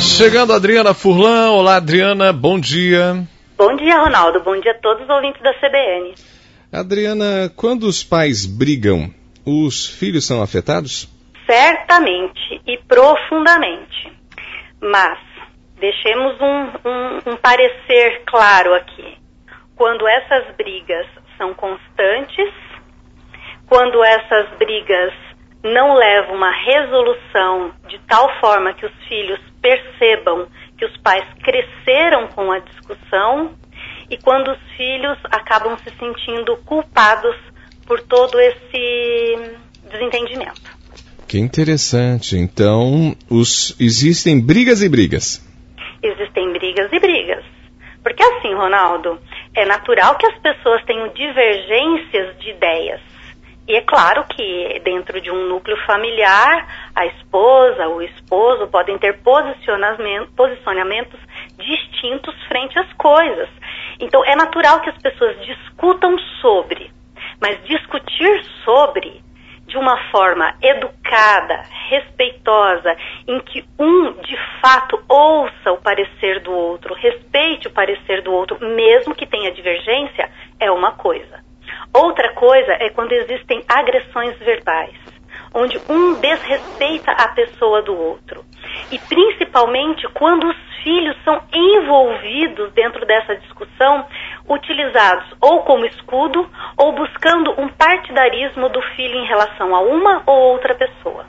Chegando a Adriana Furlan. Olá, Adriana, bom dia. Bom dia, Ronaldo. Bom dia a todos os ouvintes da CBN. Adriana, quando os pais brigam, os filhos são afetados? Certamente e profundamente. Mas deixemos um parecer claro aqui. Quando essas brigas são constantes, quando essas brigas não levam uma resolução de tal forma que os filhos percebam que os pais cresceram com a discussão e quando os filhos acabam se sentindo culpados por todo esse desentendimento. Que interessante. Então, existem brigas e brigas. Existem brigas e brigas. Porque assim, Ronaldo, é natural que as pessoas tenham divergências de ideias. E é claro que dentro de um núcleo familiar, a esposa, o esposo podem ter posicionamentos distintos frente às coisas. Então é natural que as pessoas discutam sobre, mas discutir sobre de uma forma educada, respeitosa, em que um de fato ouça o parecer do outro, respeite o parecer do outro, mesmo que tenha divergência, é uma coisa. Outra coisa é quando existem agressões verbais, onde um desrespeita a pessoa do outro. E principalmente quando os filhos são envolvidos dentro dessa discussão, utilizados ou como escudo ou buscando um partidarismo do filho em relação a uma ou outra pessoa.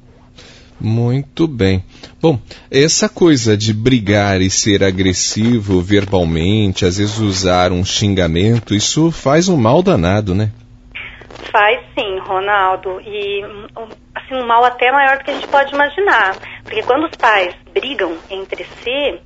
Muito bem. Bom, essa coisa de brigar e ser agressivo verbalmente, às vezes usar um xingamento, isso faz um mal danado, né? Faz sim, Ronaldo, e assim, um mal até maior do que a gente pode imaginar, porque quando os pais brigam entre si,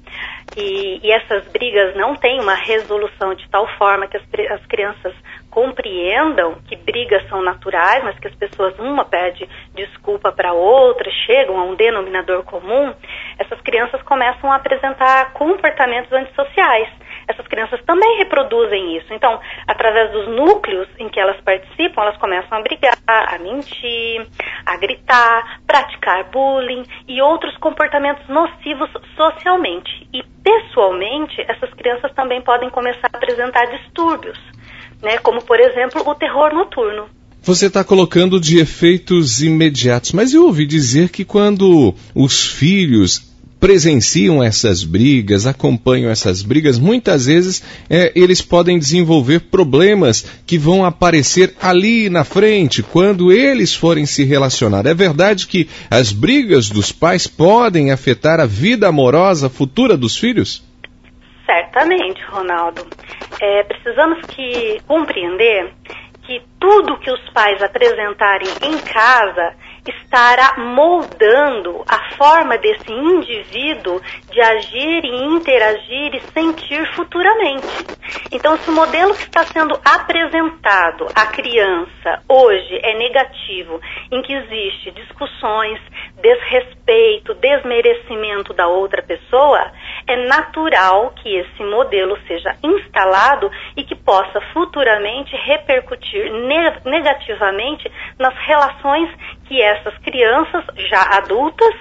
e essas brigas não têm uma resolução de tal forma que as crianças compreendam que brigas são naturais, mas que as pessoas, uma pede desculpa para a outra, chegam a um denominador comum, essas crianças começam a apresentar comportamentos antissociais. Essas crianças também reproduzem isso. Então, através dos núcleos em que elas participam, elas começam a brigar, a mentir, a gritar, praticar bullying e outros comportamentos nocivos socialmente. E pessoalmente, essas crianças também podem começar a apresentar distúrbios, né? Como, por exemplo, o terror noturno. Você está colocando de efeitos imediatos, mas eu ouvi dizer que quando os filhos presenciam essas brigas, acompanham essas brigas, muitas vezes eles podem desenvolver problemas que vão aparecer ali na frente, quando eles forem se relacionar. É verdade que as brigas dos pais podem afetar a vida amorosa futura dos filhos? Certamente, Ronaldo. Precisamos compreender que tudo que os pais apresentarem em casa estará moldando a forma desse indivíduo de agir e interagir e sentir futuramente. Então, se o modelo que está sendo apresentado à criança hoje é negativo, em que existe discussões, desrespeito, desmerecimento da outra pessoa, é natural que esse modelo seja instalado e que possa futuramente repercutir negativamente nas relações que essas crianças, já adultas,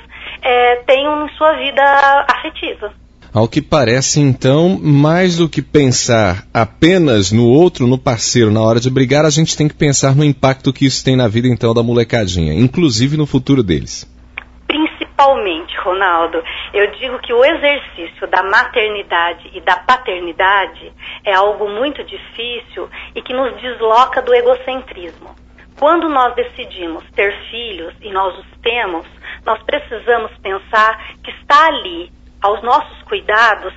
tenham em sua vida afetiva. Ao que parece, então, mais do que pensar apenas no outro, no parceiro, na hora de brigar, a gente tem que pensar no impacto que isso tem na vida, então, da molecadinha, inclusive no futuro deles. Principalmente, Ronaldo, eu digo que o exercício da maternidade e da paternidade é algo muito difícil e que nos desloca do egocentrismo. Quando nós decidimos ter filhos e nós os temos, nós precisamos pensar que está ali, aos nossos cuidados,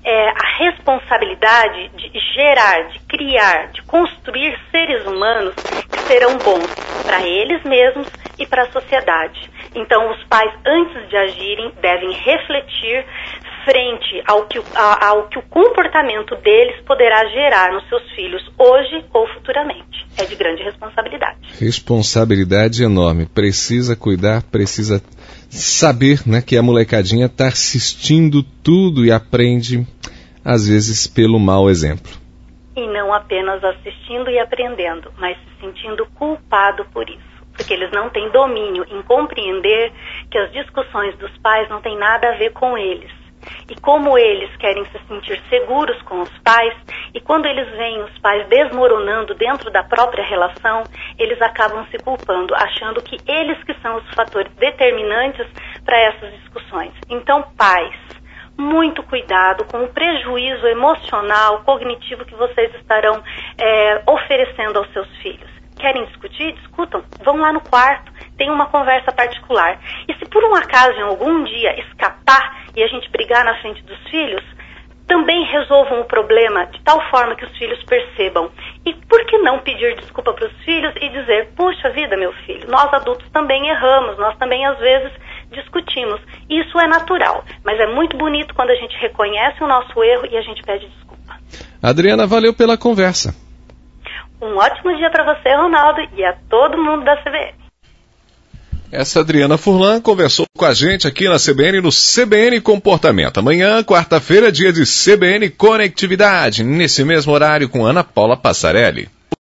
a responsabilidade de gerar, de criar, de construir seres humanos que serão bons para eles mesmos e para a sociedade. Então, os pais, antes de agirem, devem refletir frente ao que o comportamento deles poderá gerar nos seus filhos hoje ou futuramente. É de grande responsabilidade. Responsabilidade enorme. Precisa cuidar, precisa saber, né, que a molecadinha está assistindo tudo e aprende, às vezes, pelo mau exemplo. E não apenas assistindo e aprendendo, mas se sentindo culpado por isso. porque eles não têm domínio em compreender que as discussões dos pais não têm nada a ver com eles. E como eles querem se sentir seguros com os pais, e quando eles veem os pais desmoronando dentro da própria relação, eles acabam se culpando, achando que eles que são os fatores determinantes para essas discussões. Então, pais, muito cuidado com o prejuízo emocional, cognitivo que vocês estarão oferecendo aos seus filhos. Querem discutir? Discutam. Vão lá no quarto, tem uma conversa particular. E se por um acaso em algum dia escapar e a gente brigar na frente dos filhos, também resolvam o problema de tal forma que os filhos percebam. E por que não pedir desculpa para os filhos e dizer, puxa vida, meu filho, nós adultos também erramos, nós também às vezes discutimos. Isso é natural, mas é muito bonito quando a gente reconhece o nosso erro e a gente pede desculpa. Adriana, valeu pela conversa. Um ótimo dia para você, Ronaldo, e a todo mundo da CBN. Essa Adriana Furlan conversou com a gente aqui na CBN, no CBN Comportamento. Amanhã, quarta-feira, dia de CBN Conectividade, nesse mesmo horário com Ana Paula Passarelli.